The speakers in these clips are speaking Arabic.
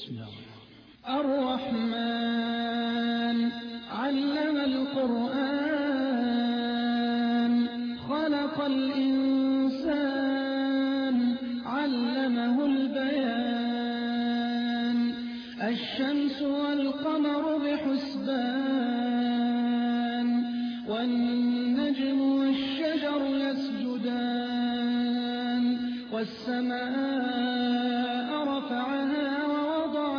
الرحمن علم القرآن خلق الإنسان علمه البيان الشمس والقمر بحسبان والنجم والشجر يسجدان والسماء رفعها ووضع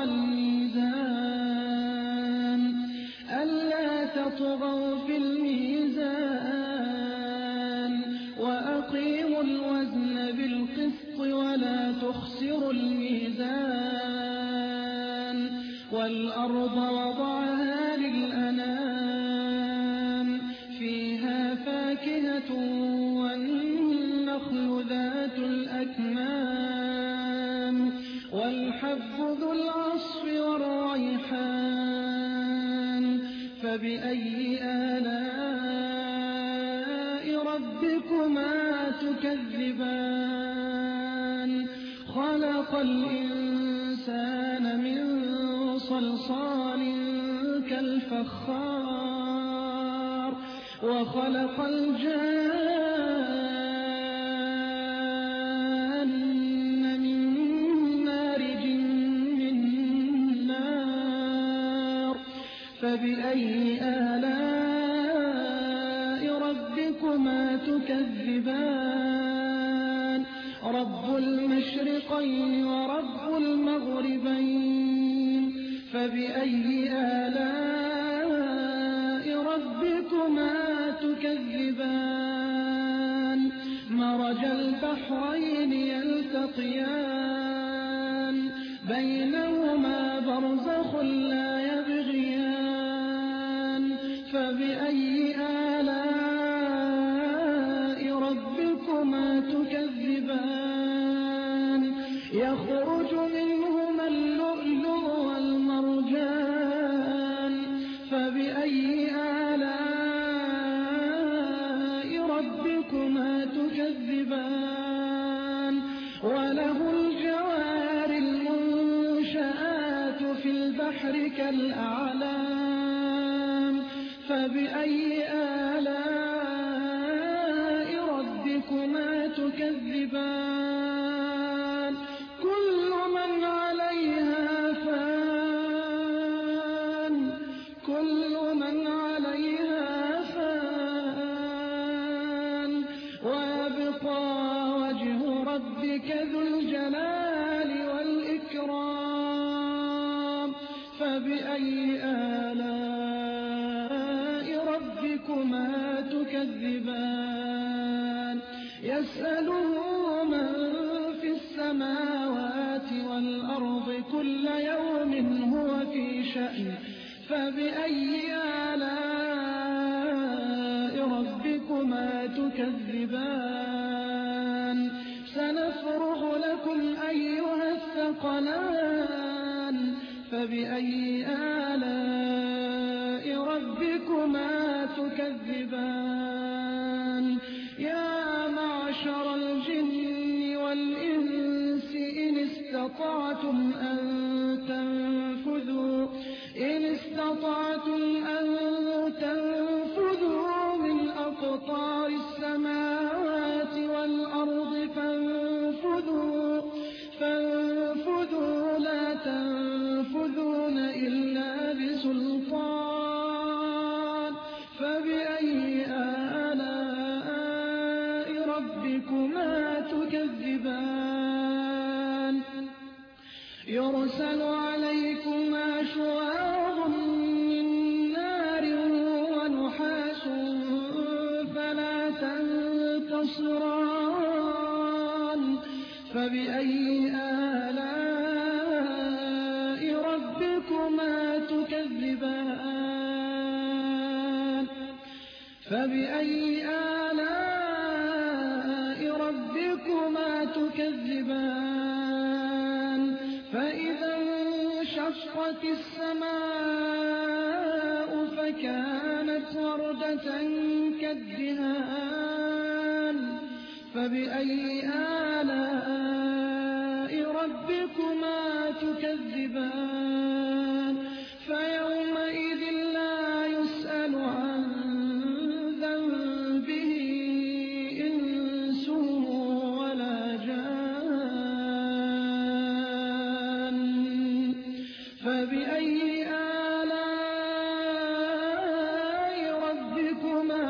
الميزان ألا تطغوا في الميزان وأقيموا الوزن بالقسط ولا تخسروا الميزان والأرض وضعها للأنام فيها فاكهة والنخل ذات الأكمام والحب ذو العصف والريحان فبأي آلاء ربكما تكذبان خلق الإنسان من صلصال كالفخار وخلق الجان من مارج من نار فبأي آلاء ربكما تكذبان رب المشرقين ورب المغربين فبأي آلاء ربكما تكذبان مرج البحرين يلتقيان بينهما برزخ لا يبغيان فبأي آلاء ربكما تكذبان يخرج منهما اللؤلؤ والمرجان فبأي آلاء ربكما تكذبان وله الجوار المنشآت في البحر كالأعلام فبأي آلاء ربكما تكذبان كل من عليها فان كل من عليها فان ويبقى وجه ربك ذو الجلال والإكرام فبأي آلاء ربكما تكذبان يسأله من في السماوات والأرض كل يوم هو في شأن فبأي آلاء ربكما تكذبان سنفرغ لكم أيها الثقلان فبأي آلاء ربكما تكذبان يا معشر الجن والإنس إن استطعتم أن تنفذوا من أقطار السماوات والأرض فانفذوا لا تنفذون إلا بسلطان فبأي آلاء ربكما تكذبان يرسل عليكما شواظ من نار ونحاس فلا تنتصران فبأي آلاء ربكما تكذبان فبأي آلاء ربكما تكذبان فإذا انشقت السماء فكانت وردة كالدهان فبأي آلاء ربكما تكذبان فيومئذ لا يسأل عن ذنبه إنس ولا جان فبأي آلاء ربكما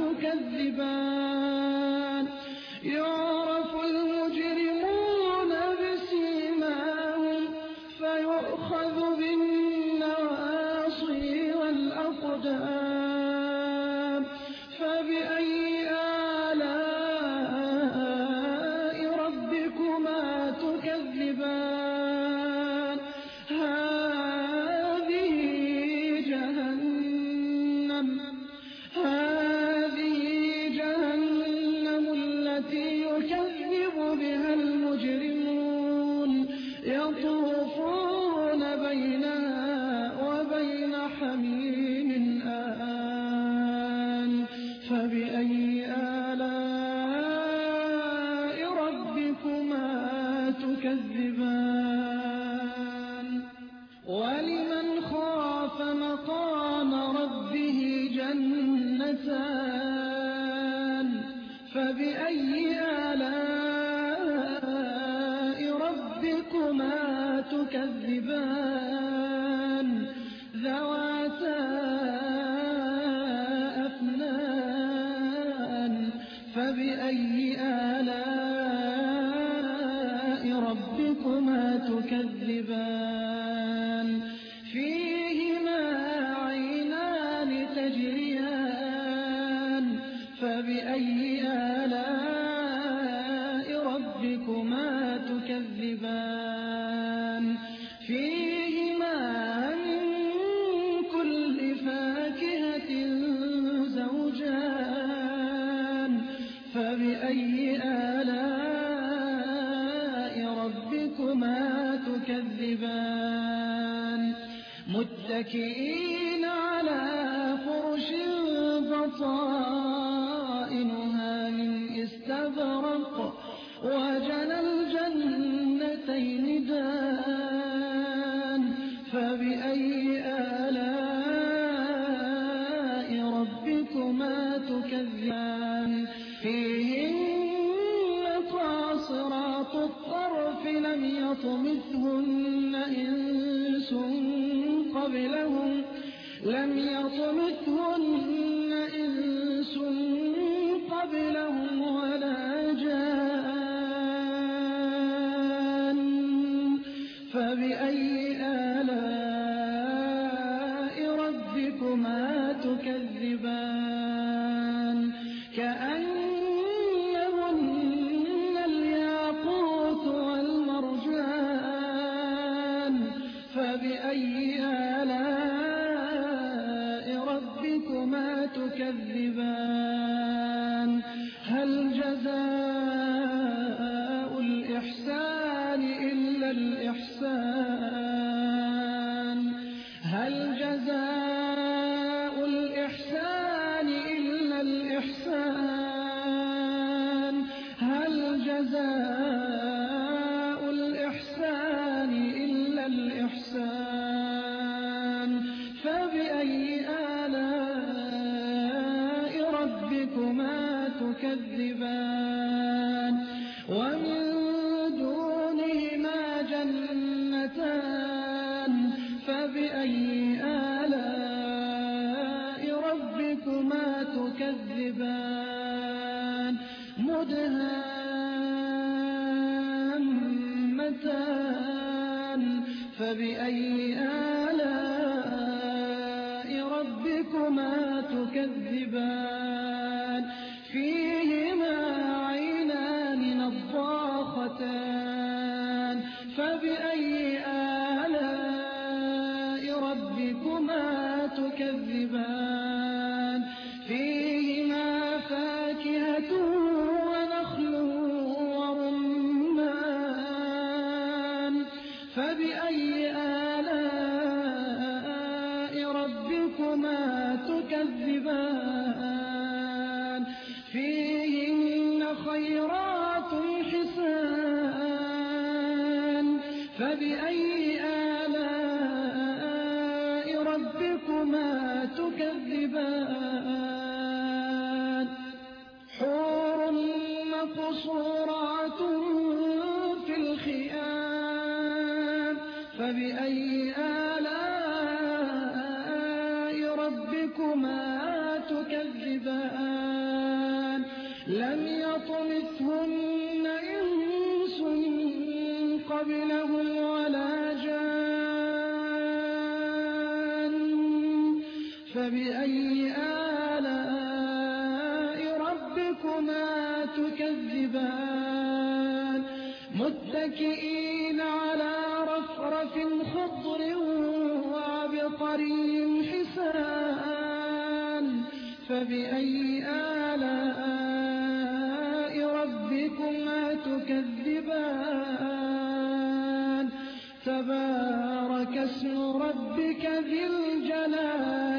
تكذبان يعرف المجرمون بسيماهم فيؤخذ بالنواصي والأقدام فبأي آلاء ربكما تكذبان هذه جهنم التي يكذب بها المجرمون يطوفون بينها وبين حميم آن فبأي آلاء ربكما تكذبان ولمن خاف مقام ربه جنتان فبأي آلاء ربكما تكذبان ذواتا أفنان فبأي آلاء ربكما تكذبان فيهما عينان تجريان فبأي آلاء ربكما تكذبان فيهما من كل فاكهة زوجان فبأي آلاء ربكما تكذبان متكئين على فرش بطائنها من استبرق وجنى الجنتين دان فبأي آلاء ربكما تكذبان فيهن قاصرات الطرف لم يطمثهن إنس قبلهم ولا جان فبأي آلاء ربكما تكذبان كأنهن الياقوت والمرجان فبأي آلاء ربكما تكذبان هل جزاء الإحسان إلا الإحسان هل جزاء الإحسان إلا الإحسان هل جزاء الإحسان إلا الإحسان فبأي آلاء ربكما تكذبان ومن دونهما جنتان فبأي آلاء ربكما تكذبان مدهامتان فبأي آلاء ربكما تكذبان فيهما عينان نضاختان فبأي آلاء ربكما تكذبان فيهما فاكهة ونخل ورمان فبأي آلاء ربكما تكذبان ربكما تكذبان حور مقصورات في الخيام فبأي آلاء ربكما تكذبان لم يطمثهن إنس قبلهم ولا جان فبأي آلاء ربكما تكذبان متكئين على رفرف خضر وعبقري حسان فبأي آلاء ربكما تكذبان تبارك اسم ربك ذي الجلال